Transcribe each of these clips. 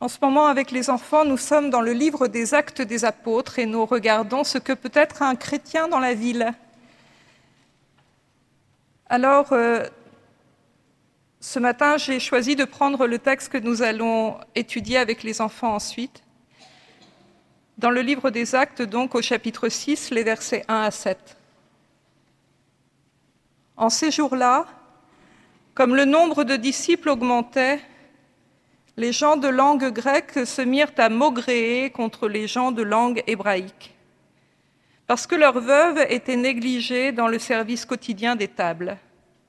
En ce moment, avec les enfants, nous sommes dans le livre des Actes des Apôtres et nous regardons ce que peut être un chrétien dans la ville. Alors, ce matin, j'ai choisi de prendre le texte que nous allons étudier avec les enfants ensuite. Dans le livre des Actes, donc, au chapitre 6, les versets 1 à 7. En ces jours-là, comme le nombre de disciples augmentait, les gens de langue grecque se mirent à maugréer contre les gens de langue hébraïque, parce que leurs veuves étaient négligées dans le service quotidien des tables.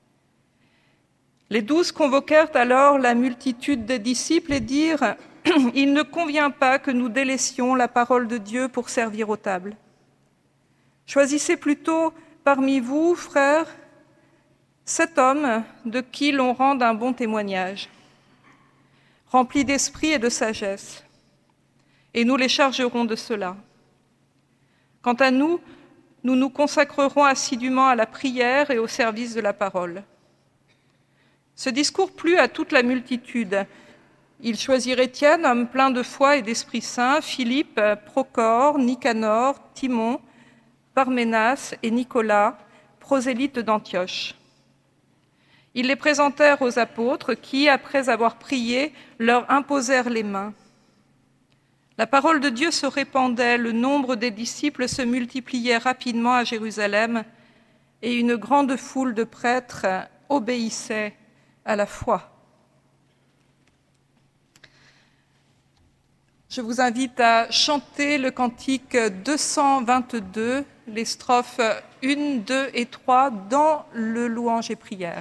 Les 12 convoquèrent alors la multitude des disciples et dirent « Il ne convient pas que nous délaissions la parole de Dieu pour servir aux tables. Choisissez plutôt parmi vous, frères, 7 hommes de qui l'on rende un bon témoignage, remplis d'esprit et de sagesse, et nous les chargerons de cela. Quant à nous, nous nous consacrerons assidûment à la prière et au service de la parole. » Ce discours plut à toute la multitude. Ils choisirent Étienne, homme plein de foi et d'Esprit Saint, Philippe, Procor, Nicanor, Timon, Parménas et Nicolas, prosélytes d'Antioche. Ils les présentèrent aux apôtres qui, après avoir prié, leur imposèrent les mains. La parole de Dieu se répandait, le nombre des disciples se multipliait rapidement à Jérusalem et une grande foule de prêtres obéissait à la foi. Je vous invite à chanter le cantique 222, les strophes 1, 2 et 3 dans le louange et prière.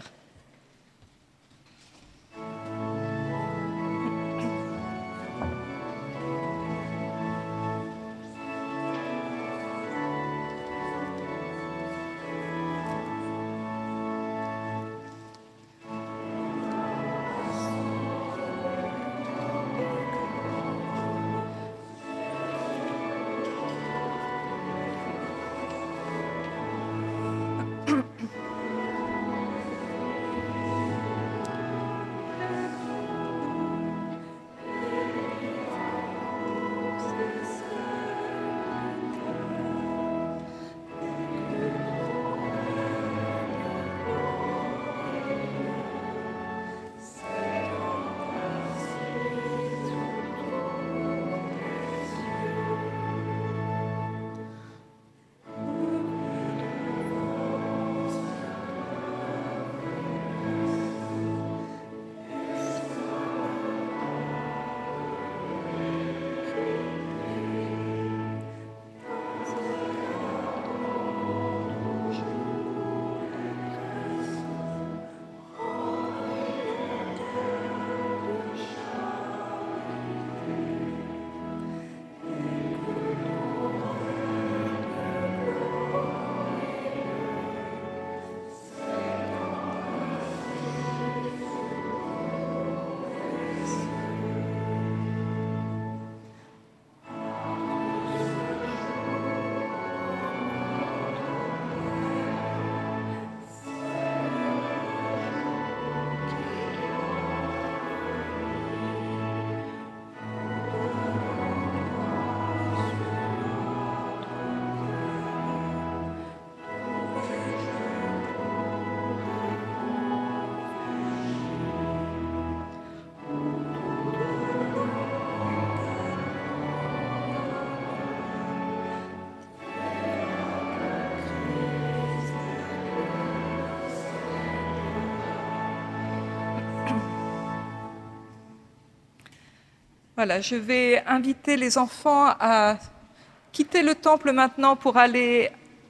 Voilà, je vais inviter les enfants à quitter le temple maintenant pour aller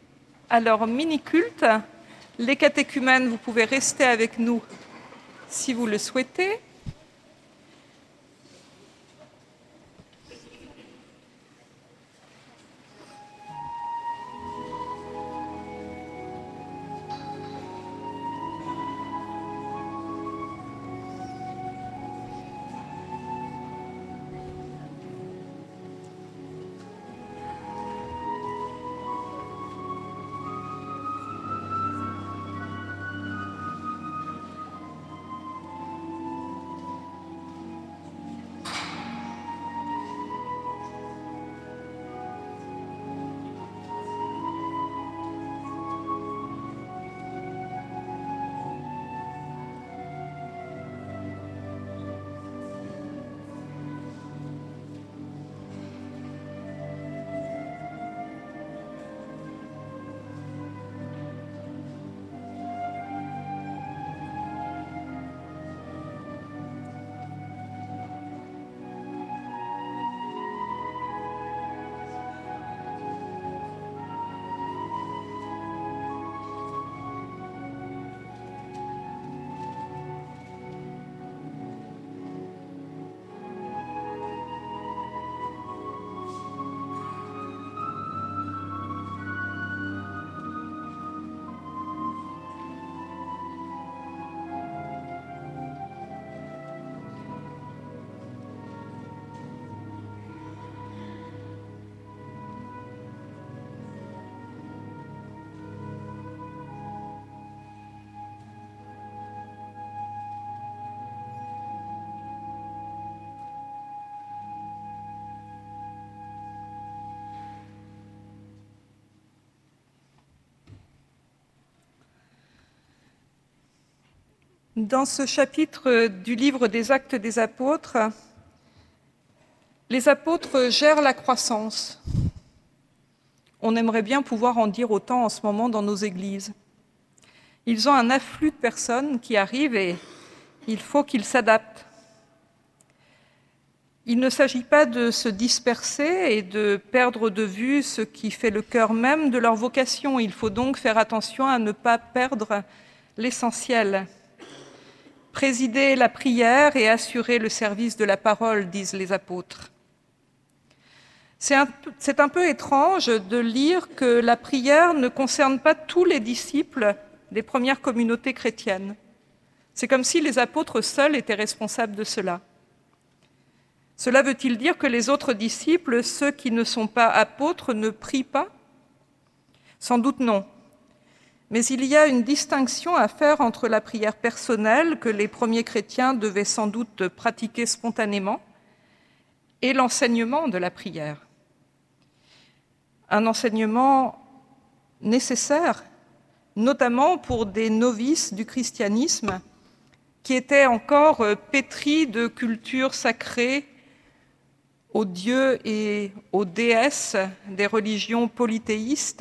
à leur mini-culte. Les catéchumènes, vous pouvez rester avec nous si vous le souhaitez. Dans ce chapitre du livre des Actes des Apôtres, les apôtres gèrent la croissance. On aimerait bien pouvoir en dire autant en ce moment dans nos églises. Ils ont un afflux de personnes qui arrivent et il faut qu'ils s'adaptent. Il ne s'agit pas de se disperser et de perdre de vue ce qui fait le cœur même de leur vocation. Il faut donc faire attention à ne pas perdre l'essentiel. Présider la prière et assurer le service de la parole, disent les apôtres. C'est un peu étrange de lire que la prière ne concerne pas tous les disciples des premières communautés chrétiennes. C'est comme si les apôtres seuls étaient responsables de cela. Cela veut-il dire que les autres disciples, ceux qui ne sont pas apôtres, ne prient pas ? Sans doute non. Mais il y a une distinction à faire entre la prière personnelle, que les premiers chrétiens devaient sans doute pratiquer spontanément, et l'enseignement de la prière. Un enseignement nécessaire, notamment pour des novices du christianisme qui étaient encore pétris de culture sacrée aux dieux et aux déesses des religions polythéistes.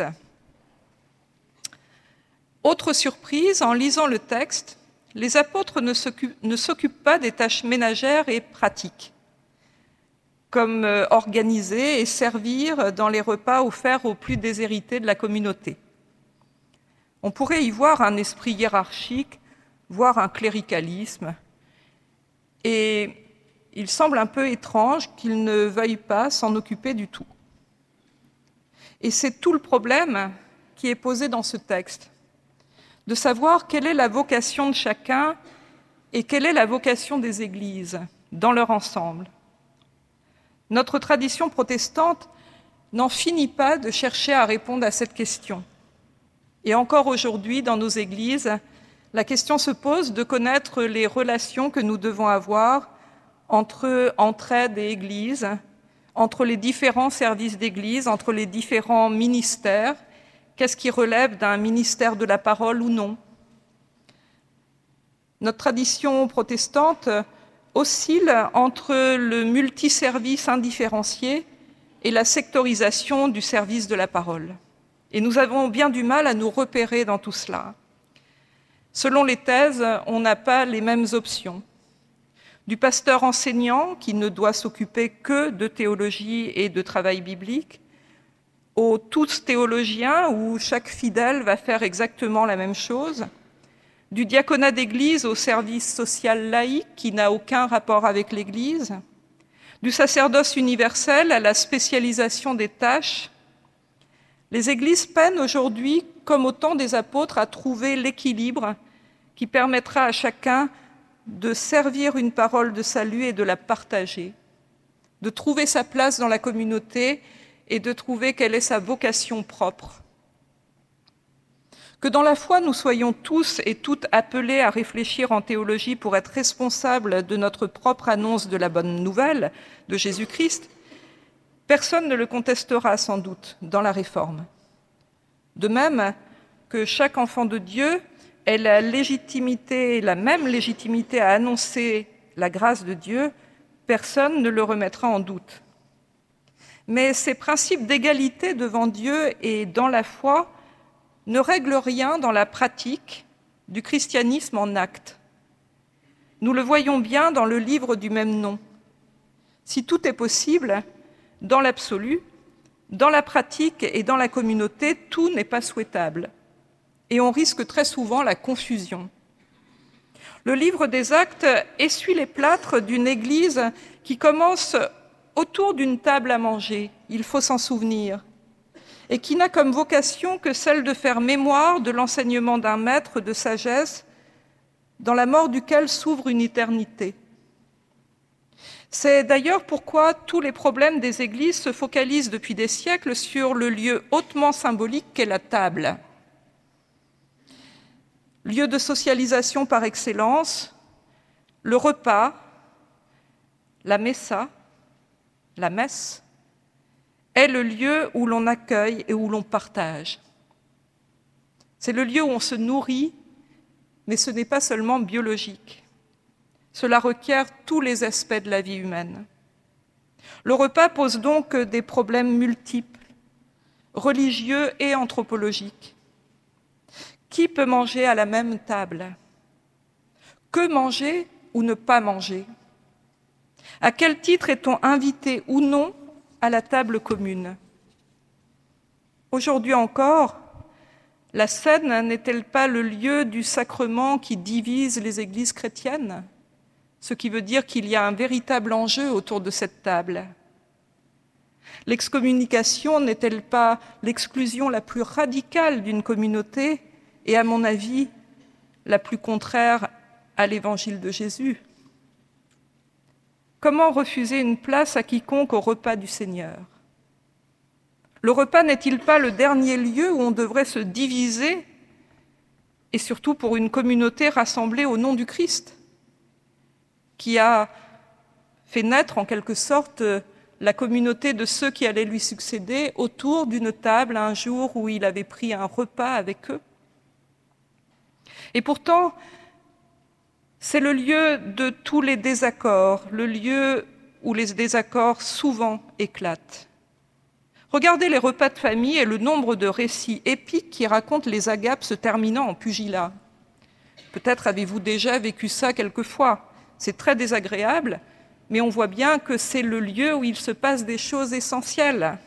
Autre surprise, en lisant le texte, les apôtres ne s'occupent pas des tâches ménagères et pratiques, comme organiser et servir dans les repas offerts aux plus déshérités de la communauté. On pourrait y voir un esprit hiérarchique, voire un cléricalisme, et il semble un peu étrange qu'ils ne veuillent pas s'en occuper du tout. Et c'est tout le problème qui est posé dans ce texte, de savoir quelle est la vocation de chacun et quelle est la vocation des églises dans leur ensemble. Notre tradition protestante n'en finit pas de chercher à répondre à cette question. Et encore aujourd'hui, dans nos églises, la question se pose de connaître les relations que nous devons avoir entre entraide et Église, entre les différents services d'Église, entre les différents ministères. Qu'est-ce qui relève d'un ministère de la parole ou non ? Notre tradition protestante oscille entre le multiservice indifférencié et la sectorisation du service de la parole. Et nous avons bien du mal à nous repérer dans tout cela. Selon les thèses, on n'a pas les mêmes options. Du pasteur enseignant qui ne doit s'occuper que de théologie et de travail biblique, aux tous théologiens où chaque fidèle va faire exactement la même chose, du diaconat d'église au service social laïque qui n'a aucun rapport avec l'Église, du sacerdoce universel à la spécialisation des tâches. Les églises peinent aujourd'hui, comme au temps des apôtres, à trouver l'équilibre qui permettra à chacun de servir une parole de salut et de la partager, de trouver sa place dans la communauté et de trouver quelle est sa vocation propre. Que dans la foi, nous soyons tous et toutes appelés à réfléchir en théologie pour être responsables de notre propre annonce de la bonne nouvelle de Jésus-Christ, personne ne le contestera sans doute dans la Réforme. De même que chaque enfant de Dieu ait la même légitimité à annoncer la grâce de Dieu, personne ne le remettra en doute. Mais ces principes d'égalité devant Dieu et dans la foi ne règlent rien dans la pratique du christianisme en actes. Nous le voyons bien dans le livre du même nom. Si tout est possible, dans l'absolu, dans la pratique et dans la communauté, tout n'est pas souhaitable. Et on risque très souvent la confusion. Le livre des Actes essuie les plâtres d'une église qui commence autour d'une table à manger, il faut s'en souvenir, et qui n'a comme vocation que celle de faire mémoire de l'enseignement d'un maître de sagesse dans la mort duquel s'ouvre une éternité. C'est d'ailleurs pourquoi tous les problèmes des églises se focalisent depuis des siècles sur le lieu hautement symbolique qu'est la table. Lieu de socialisation par excellence, le repas, la messa, la messe, est le lieu où l'on accueille et où l'on partage. C'est le lieu où on se nourrit Mais ce n'est pas seulement biologique. Cela requiert tous les aspects de la vie humaine. Le repas pose donc des problèmes multiples, religieux et anthropologiques. Qui peut manger à la même table? Que manger ou ne pas manger? À quel titre est-on invité ou non à la table commune? Aujourd'hui encore, la scène n'est-elle pas le lieu du sacrement qui divise les églises chrétiennes? Ce qui veut dire qu'il y a un véritable enjeu autour de cette table. L'excommunication n'est-elle pas l'exclusion la plus radicale d'une communauté et, à mon avis, la plus contraire à l'évangile de Jésus? Comment refuser une place à quiconque au repas du Seigneur? Le repas n'est-il pas le dernier lieu où on devrait se diviser, et surtout pour une communauté rassemblée au nom du Christ, qui a fait naître en quelque sorte la communauté de ceux qui allaient lui succéder autour d'une table un jour où il avait pris un repas avec eux? Et pourtant, c'est le lieu de tous les désaccords, le lieu où les désaccords souvent éclatent. Regardez les repas de famille et le nombre de récits épiques qui racontent les agapes se terminant en pugilat. Peut-être avez-vous déjà vécu ça quelquefois. C'est très désagréable, mais on voit bien que c'est le lieu où il se passe des choses essentielles.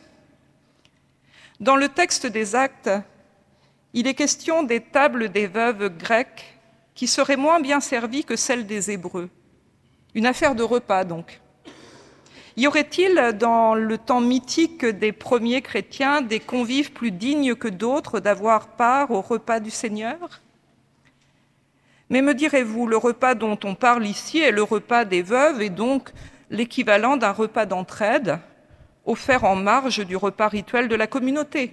Dans le texte des Actes, il est question des tables des veuves grecques qui seraient moins bien servies que celles des Hébreux. Une affaire de repas, donc. Y aurait-il, dans le temps mythique des premiers chrétiens, des convives plus dignes que d'autres d'avoir part au repas du Seigneur? Mais me direz-vous, le repas dont on parle ici est le repas des veuves et donc l'équivalent d'un repas d'entraide offert en marge du repas rituel de la communauté?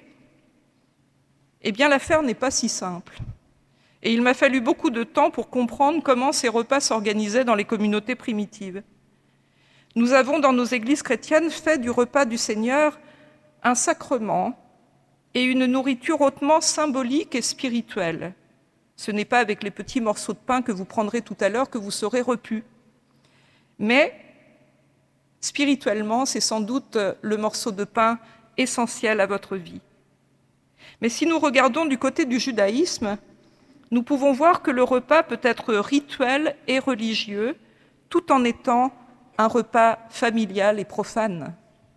Eh bien, l'affaire n'est pas si simple. Et il m'a fallu beaucoup de temps pour comprendre comment ces repas s'organisaient dans les communautés primitives. Nous avons, dans nos églises chrétiennes, fait du repas du Seigneur un sacrement et une nourriture hautement symbolique et spirituelle. Ce n'est pas avec les petits morceaux de pain que vous prendrez tout à l'heure que vous serez repus. Mais, spirituellement, c'est sans doute le morceau de pain essentiel à votre vie. Mais si nous regardons du côté du judaïsme, nous pouvons voir que le repas peut être rituel et religieux, tout en étant un repas familial et profane.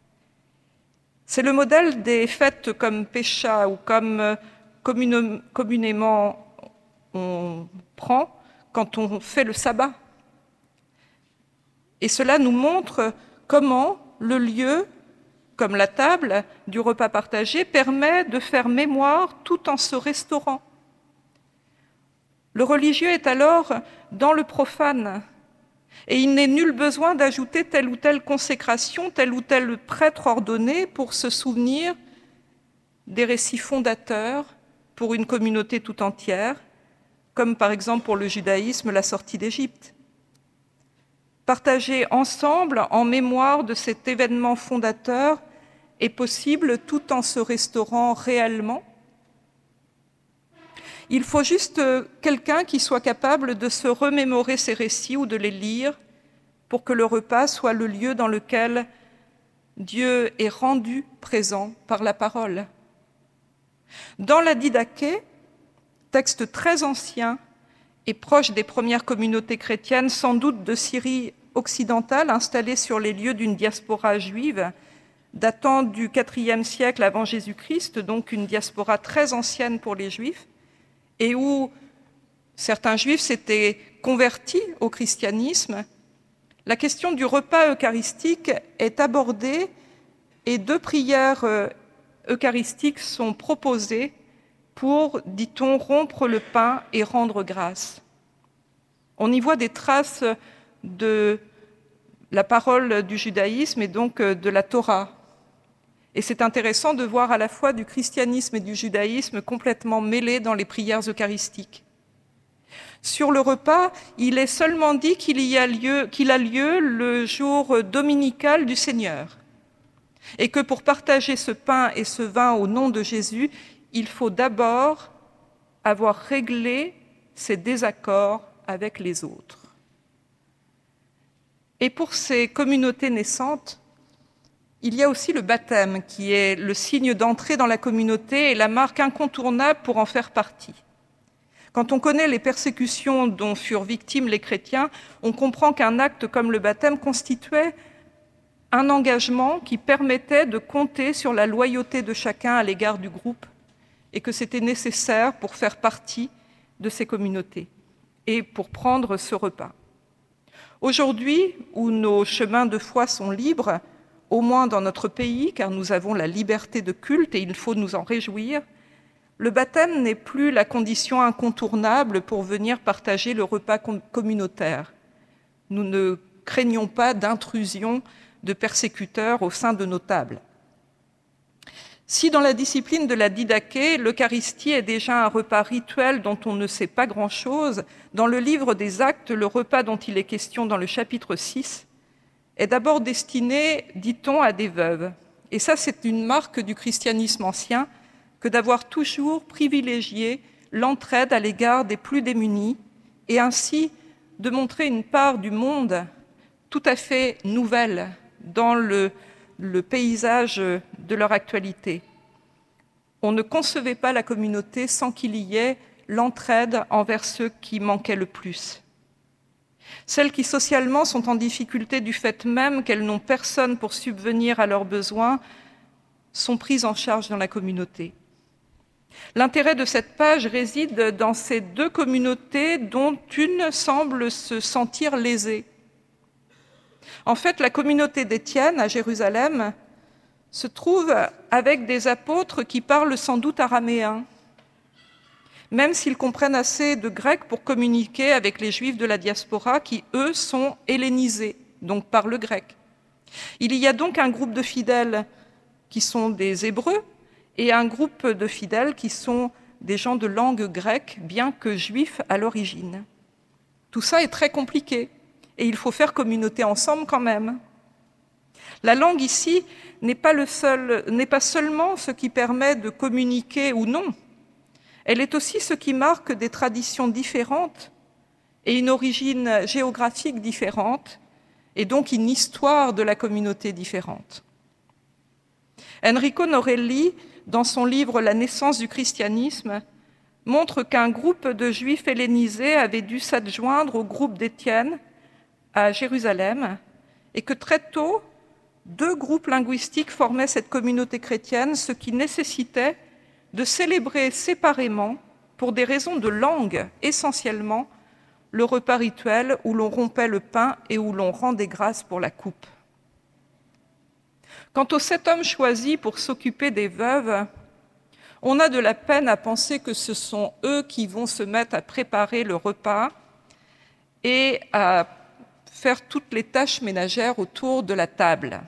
C'est le modèle des fêtes comme Pécha ou comme communément on prend quand on fait le sabbat. Et cela nous montre comment le lieu, comme la table du repas partagé, permet de faire mémoire tout en se restaurant. Le religieux est alors dans le profane, et il n'est nul besoin d'ajouter telle ou telle consécration, tel ou tel prêtre ordonné pour se souvenir des récits fondateurs pour une communauté tout entière, comme par exemple pour le judaïsme, la sortie d'Égypte. Partager ensemble en mémoire de cet événement fondateur est possible tout en se restaurant réellement. Il faut juste quelqu'un qui soit capable de se remémorer ces récits ou de les lire pour que le repas soit le lieu dans lequel Dieu est rendu présent par la parole. Dans la Didaché, texte très ancien et proche des premières communautés chrétiennes, sans doute de Syrie occidentale, installée sur les lieux d'une diaspora juive, datant du IVe siècle avant Jésus-Christ, donc une diaspora très ancienne pour les Juifs, et où certains Juifs s'étaient convertis au christianisme, la question du repas eucharistique est abordée et 2 prières eucharistiques sont proposées pour, dit-on, rompre le pain et rendre grâce. On y voit des traces de la parole du judaïsme et donc de la Torah. Et c'est intéressant de voir à la fois du christianisme et du judaïsme complètement mêlés dans les prières eucharistiques. Sur le repas, il est seulement dit qu'il a lieu le jour dominical du Seigneur, et que pour partager ce pain et ce vin au nom de Jésus, il faut d'abord avoir réglé ses désaccords avec les autres. Et pour ces communautés naissantes, il y a aussi le baptême, qui est le signe d'entrée dans la communauté et la marque incontournable pour en faire partie. Quand on connaît les persécutions dont furent victimes les chrétiens, on comprend qu'un acte comme le baptême constituait un engagement qui permettait de compter sur la loyauté de chacun à l'égard du groupe et que c'était nécessaire pour faire partie de ces communautés et pour prendre ce repas. Aujourd'hui, où nos chemins de foi sont libres, au moins dans notre pays, car nous avons la liberté de culte et il faut nous en réjouir, le baptême n'est plus la condition incontournable pour venir partager le repas communautaire. Nous ne craignons pas d'intrusion de persécuteurs au sein de nos tables. Si dans la discipline de la Didaché, l'Eucharistie est déjà un repas rituel dont on ne sait pas grand-chose, dans le livre des Actes, le repas dont il est question dans le chapitre 6 est d'abord destiné, dit-on, à des veuves. Et ça, c'est une marque du christianisme ancien que d'avoir toujours privilégié l'entraide à l'égard des plus démunis et ainsi de montrer une part du monde tout à fait nouvelle dans le paysage de leur actualité. On ne concevait pas la communauté sans qu'il y ait l'entraide envers ceux qui manquaient le plus. Celles qui socialement sont en difficulté du fait même qu'elles n'ont personne pour subvenir à leurs besoins sont prises en charge dans la communauté. L'intérêt de cette page réside dans ces deux communautés dont une semble se sentir lésée. En fait, la communauté d'Étienne à Jérusalem se trouve avec des apôtres qui parlent sans doute araméen, même s'ils comprennent assez de grec pour communiquer avec les Juifs de la diaspora qui, eux, sont hellénisés, donc parlent grec. Il y a donc un groupe de fidèles qui sont des Hébreux et un groupe de fidèles qui sont des gens de langue grecque, bien que juifs à l'origine. Tout ça est très compliqué et il faut faire communauté ensemble quand même. La langue ici n'est pas seulement ce qui permet de communiquer ou non, elle est aussi ce qui marque des traditions différentes et une origine géographique différente, et donc une histoire de la communauté différente. Enrico Norelli, dans son livre « La naissance du christianisme », montre qu'un groupe de Juifs hellénisés avait dû s'adjoindre au groupe d'Étienne à Jérusalem, et que très tôt, deux groupes linguistiques formaient cette communauté chrétienne, ce qui nécessitait de célébrer séparément, pour des raisons de langue essentiellement, le repas rituel où l'on rompait le pain et où l'on rendait grâce pour la coupe. Quant aux 7 hommes choisis pour s'occuper des veuves, on a de la peine à penser que ce sont eux qui vont se mettre à préparer le repas et à faire toutes les tâches ménagères autour de la table.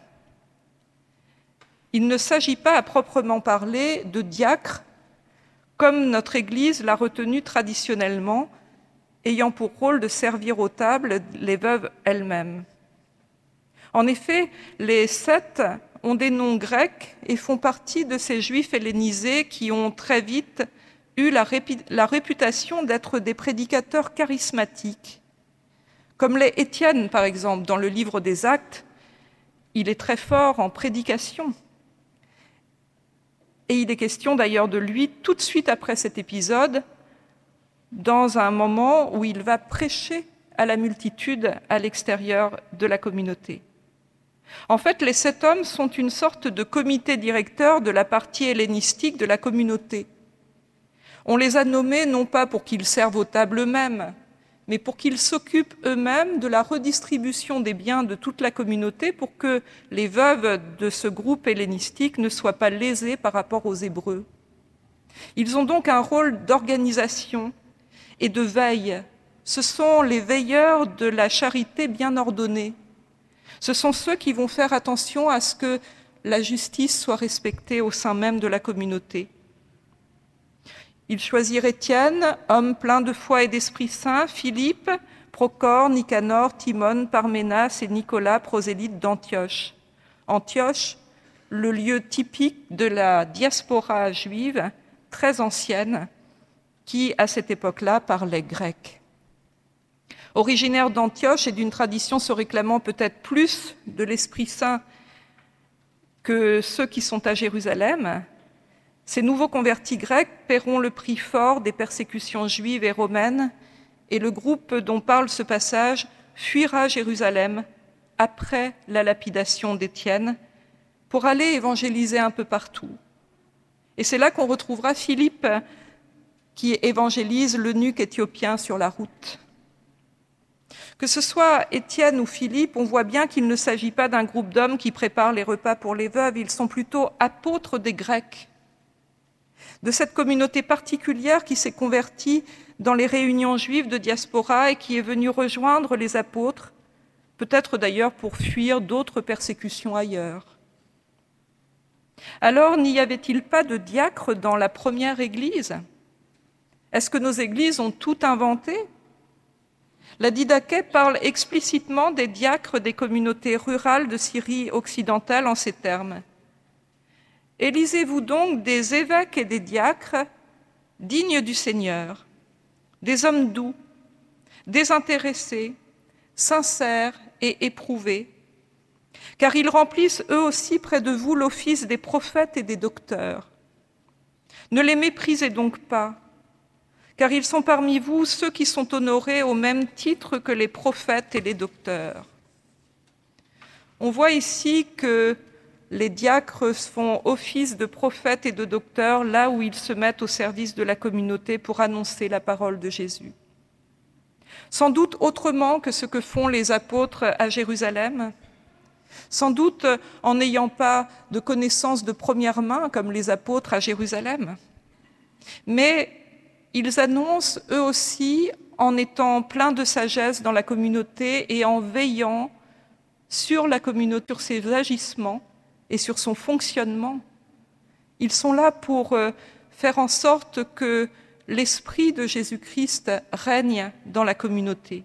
Il ne s'agit pas à proprement parler de diacre, comme notre Église l'a retenu traditionnellement, ayant pour rôle de servir aux tables les veuves elles-mêmes. En effet, les 7 ont des noms grecs et font partie de ces Juifs hellénisés qui ont très vite eu la réputation d'être des prédicateurs charismatiques. Comme l'est Étienne, par exemple, dans le livre des Actes, il est très fort en prédication. Et il est question d'ailleurs de lui tout de suite après cet épisode, dans un moment où il va prêcher à la multitude à l'extérieur de la communauté. En fait, les 7 hommes sont une sorte de comité directeur de la partie hellénistique de la communauté. On les a nommés non pas pour qu'ils servent aux tables eux-mêmes, mais pour qu'ils s'occupent eux-mêmes de la redistribution des biens de toute la communauté pour que les veuves de ce groupe hellénistique ne soient pas lésées par rapport aux Hébreux. Ils ont donc un rôle d'organisation et de veille. Ce sont les veilleurs de la charité bien ordonnée. Ce sont ceux qui vont faire attention à ce que la justice soit respectée au sein même de la communauté. Ils choisirent Étienne, homme plein de foi et d'Esprit Saint, Philippe, Procore, Nicanor, Timon, Parménas et Nicolas, prosélytes d'Antioche. Antioche, le lieu typique de la diaspora juive, très ancienne, qui, à cette époque-là, parlait grec. Originaires d'Antioche et d'une tradition se réclamant peut-être plus de l'Esprit Saint que ceux qui sont à Jérusalem, ces nouveaux convertis grecs paieront le prix fort des persécutions juives et romaines, et le groupe dont parle ce passage fuira Jérusalem après la lapidation d'Étienne pour aller évangéliser un peu partout. Et c'est là qu'on retrouvera Philippe qui évangélise l'eunuque éthiopien sur la route. Que ce soit Étienne ou Philippe, on voit bien qu'il ne s'agit pas d'un groupe d'hommes qui préparent les repas pour les veuves, ils sont plutôt apôtres des Grecs, de cette communauté particulière qui s'est convertie dans les réunions juives de diaspora et qui est venue rejoindre les apôtres, peut-être d'ailleurs pour fuir d'autres persécutions ailleurs. Alors, n'y avait-il pas de diacres dans la première Église ? Est-ce que nos églises ont tout inventé ? La Didaché parle explicitement des diacres des communautés rurales de Syrie occidentale en ces termes. « Élisez-vous donc des évêques et des diacres dignes du Seigneur, des hommes doux, désintéressés, sincères et éprouvés, car ils remplissent eux aussi près de vous l'office des prophètes et des docteurs. Ne les méprisez donc pas, car ils sont parmi vous ceux qui sont honorés au même titre que les prophètes et les docteurs. » On voit ici que les diacres font office de prophètes et de docteurs là où ils se mettent au service de la communauté pour annoncer la parole de Jésus. Sans doute autrement que ce que font les apôtres à Jérusalem, sans doute en n'ayant pas de connaissances de première main comme les apôtres à Jérusalem, mais ils annoncent eux aussi en étant pleins de sagesse dans la communauté et en veillant sur la communauté, sur ses agissements et sur son fonctionnement. Ils sont là pour faire en sorte que l'esprit de Jésus-Christ règne dans la communauté.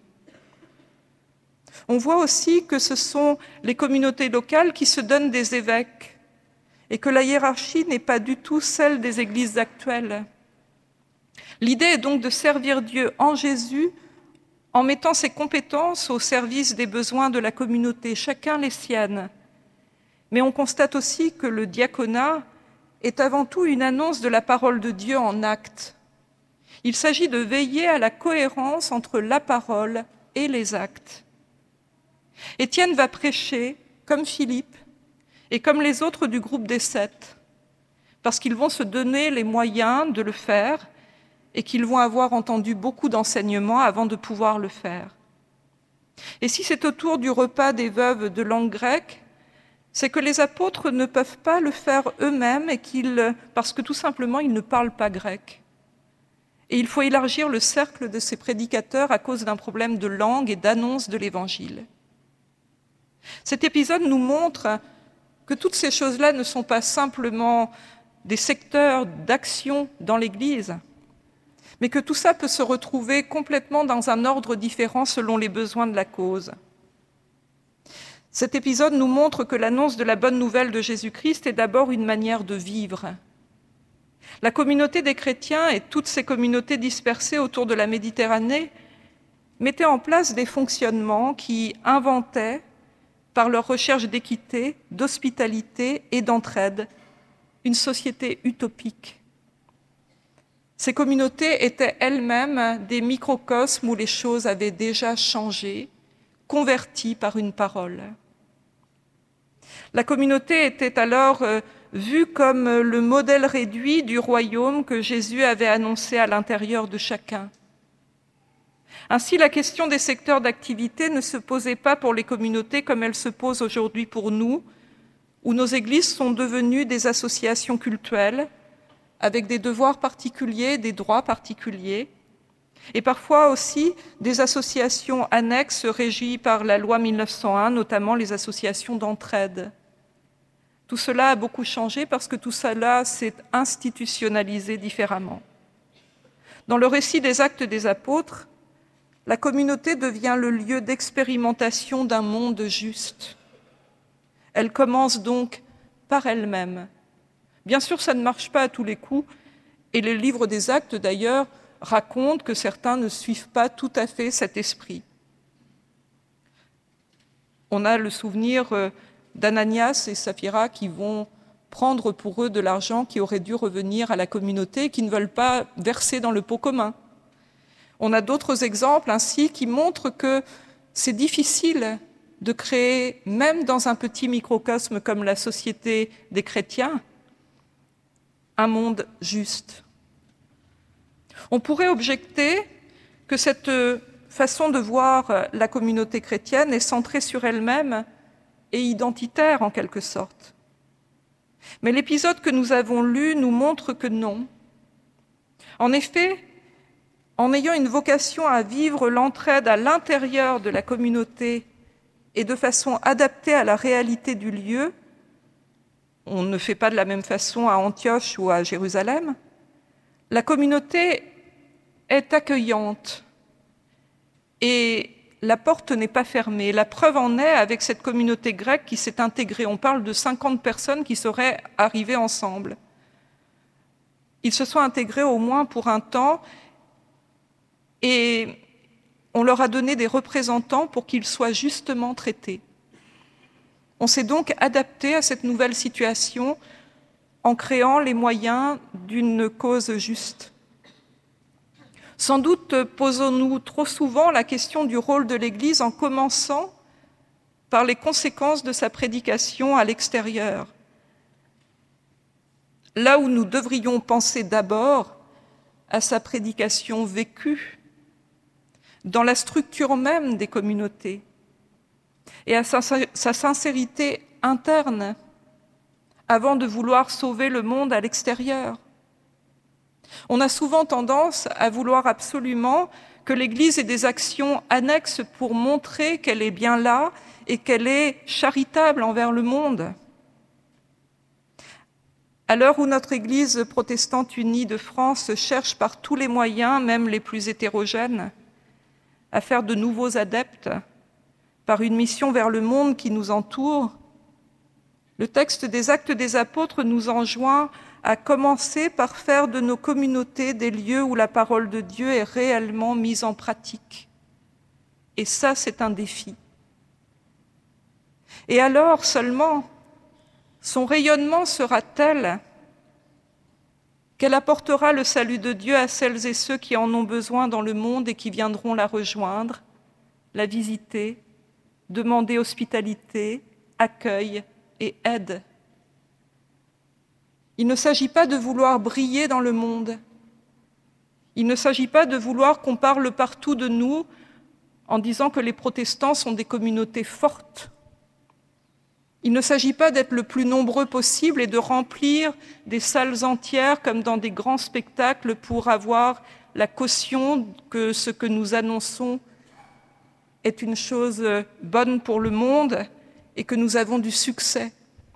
On voit aussi que ce sont les communautés locales qui se donnent des évêques et que la hiérarchie n'est pas du tout celle des églises actuelles. L'idée est donc de servir Dieu en Jésus en mettant ses compétences au service des besoins de la communauté, chacun les siennes. Mais on constate aussi que le diaconat est avant tout une annonce de la parole de Dieu en actes. Il s'agit de veiller à la cohérence entre la parole et les actes. Étienne va prêcher, comme Philippe, et comme les autres du groupe des 7, parce qu'ils vont se donner les moyens de le faire et qu'ils vont avoir entendu beaucoup d'enseignements avant de pouvoir le faire. Et si c'est autour du repas des veuves de langue grecque, c'est que les apôtres ne peuvent pas le faire eux-mêmes parce que tout simplement, ils ne parlent pas grec. Et il faut élargir le cercle de ces prédicateurs à cause d'un problème de langue et d'annonce de l'Évangile. Cet épisode nous montre que toutes ces choses-là ne sont pas simplement des secteurs d'action dans l'Église, mais que tout ça peut se retrouver complètement dans un ordre différent selon les besoins de la cause. Cet épisode nous montre que l'annonce de la bonne nouvelle de Jésus-Christ est d'abord une manière de vivre. La communauté des chrétiens et toutes ces communautés dispersées autour de la Méditerranée mettaient en place des fonctionnements qui inventaient, par leur recherche d'équité, d'hospitalité et d'entraide, une société utopique. Ces communautés étaient elles-mêmes des microcosmes où les choses avaient déjà changé, converties par une parole. La communauté était alors vue comme le modèle réduit du royaume que Jésus avait annoncé à l'intérieur de chacun. Ainsi, la question des secteurs d'activité ne se posait pas pour les communautés comme elle se pose aujourd'hui pour nous, où nos églises sont devenues des associations cultuelles, avec des devoirs particuliers, des droits particuliers, et parfois aussi des associations annexes régies par la loi 1901, notamment les associations d'entraide. Tout cela a beaucoup changé parce que tout cela s'est institutionnalisé différemment. Dans le récit des Actes des Apôtres, la communauté devient le lieu d'expérimentation d'un monde juste. Elle commence donc par elle-même. Bien sûr, ça ne marche pas à tous les coups, et le livre des Actes, d'ailleurs, racontent que certains ne suivent pas tout à fait cet esprit. On a le souvenir d'Ananias et Saphira qui vont prendre pour eux de l'argent qui aurait dû revenir à la communauté et qui ne veulent pas verser dans le pot commun. On a d'autres exemples ainsi qui montrent que c'est difficile de créer, même dans un petit microcosme comme la société des chrétiens, un monde juste. On pourrait objecter que cette façon de voir la communauté chrétienne est centrée sur elle-même et identitaire en quelque sorte. Mais l'épisode que nous avons lu nous montre que non. En effet, en ayant une vocation à vivre l'entraide à l'intérieur de la communauté et de façon adaptée à la réalité du lieu, on ne fait pas de la même façon à Antioche ou à Jérusalem, la communauté est accueillante et la porte n'est pas fermée. La preuve en est avec cette communauté grecque qui s'est intégrée. On parle de 50 personnes qui seraient arrivées ensemble. Ils se sont intégrés au moins pour un temps et on leur a donné des représentants pour qu'ils soient justement traités. On s'est donc adapté à cette nouvelle situation en créant les moyens d'une cause juste. Sans doute posons-nous trop souvent la question du rôle de l'Église en commençant par les conséquences de sa prédication à l'extérieur, là où nous devrions penser d'abord à sa prédication vécue, dans la structure même des communautés, et à sa sincérité interne, avant de vouloir sauver le monde à l'extérieur. On a souvent tendance à vouloir absolument que l'Église ait des actions annexes pour montrer qu'elle est bien là et qu'elle est charitable envers le monde. À l'heure où notre Église protestante unie de France cherche par tous les moyens, même les plus hétérogènes, à faire de nouveaux adeptes par une mission vers le monde qui nous entoure, le texte des Actes des Apôtres nous enjoint à commencer par faire de nos communautés des lieux où la parole de Dieu est réellement mise en pratique. Et ça, c'est un défi. Et alors seulement, son rayonnement sera tel qu'elle apportera le salut de Dieu à celles et ceux qui en ont besoin dans le monde et qui viendront la rejoindre, la visiter, demander hospitalité, accueil et aide. Il ne s'agit pas de vouloir briller dans le monde. Il ne s'agit pas de vouloir qu'on parle partout de nous en disant que les protestants sont des communautés fortes. Il ne s'agit pas d'être le plus nombreux possible et de remplir des salles entières comme dans des grands spectacles pour avoir la caution que ce que nous annonçons est une chose bonne pour le monde et que nous avons du succès.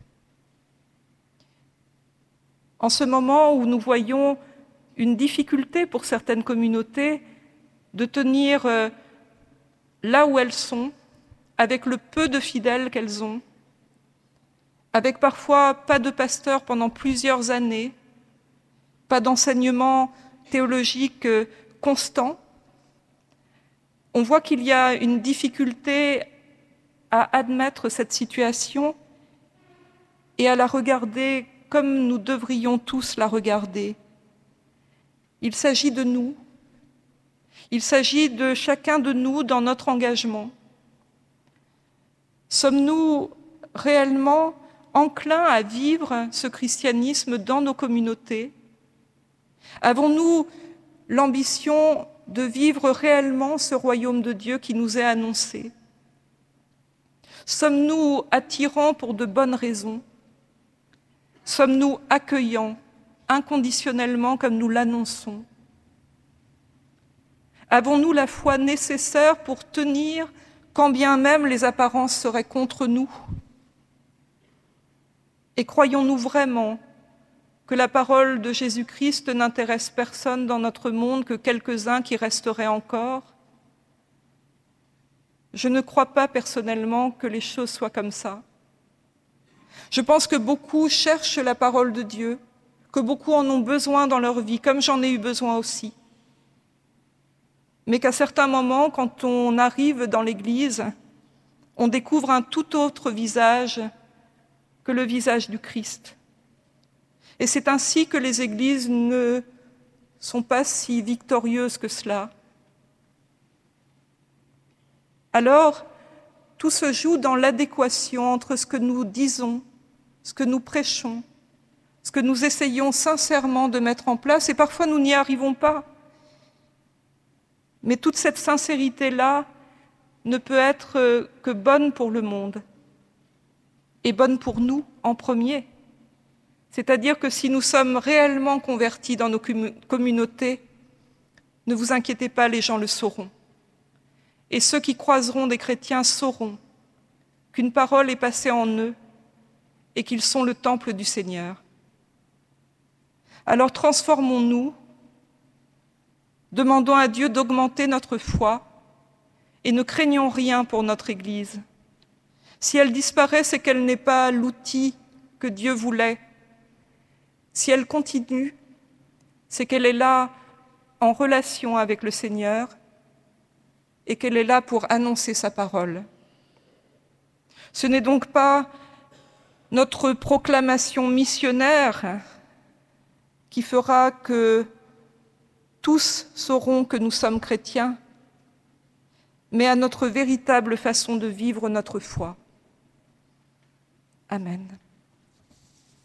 En ce moment où nous voyons une difficulté pour certaines communautés de tenir là où elles sont, avec le peu de fidèles qu'elles ont, avec parfois pas de pasteur pendant plusieurs années, pas d'enseignement théologique constant, on voit qu'il y a une difficulté à admettre cette situation et à la regarder comme nous devrions tous la regarder. Il s'agit de nous. Il s'agit de chacun de nous dans notre engagement. Sommes-nous réellement enclins à vivre ce christianisme dans nos communautés? Avons-nous l'ambition de vivre réellement ce royaume de Dieu qui nous est annoncé? Sommes-nous attirants pour de bonnes raisons? Sommes-nous accueillants inconditionnellement comme nous l'annonçons? Avons-nous la foi nécessaire pour tenir quand bien même les apparences seraient contre nous? Et croyons-nous vraiment que la parole de Jésus-Christ n'intéresse personne dans notre monde que quelques-uns qui resteraient encore? Je ne crois pas personnellement que les choses soient comme ça. Je pense que beaucoup cherchent la parole de Dieu, que beaucoup en ont besoin dans leur vie, comme j'en ai eu besoin aussi. mais qu'à certains moments, quand on arrive dans l'Église, on découvre un tout autre visage que le visage du Christ. Et c'est ainsi que les églises ne sont pas si victorieuses que cela. Alors, tout se joue dans l'adéquation entre ce que nous disons, ce que nous prêchons, ce que nous essayons sincèrement de mettre en place, et parfois nous n'y arrivons pas. Mais toute cette sincérité-là ne peut être que bonne pour le monde, et bonne pour nous en premier. C'est-à-dire que si nous sommes réellement convertis dans nos communautés, ne vous inquiétez pas, les gens le sauront. Et ceux qui croiseront des chrétiens sauront qu'une parole est passée en eux et qu'ils sont le temple du Seigneur. Alors transformons-nous, demandons à Dieu d'augmenter notre foi et ne craignons rien pour notre Église. Si elle disparaît, c'est qu'elle n'est pas l'outil que Dieu voulait. Si elle continue, c'est qu'elle est là en relation avec le Seigneur et qu'elle est là pour annoncer sa parole. Ce n'est donc pas notre proclamation missionnaire qui fera que tous sauront que nous sommes chrétiens, mais à notre véritable façon de vivre notre foi. Amen.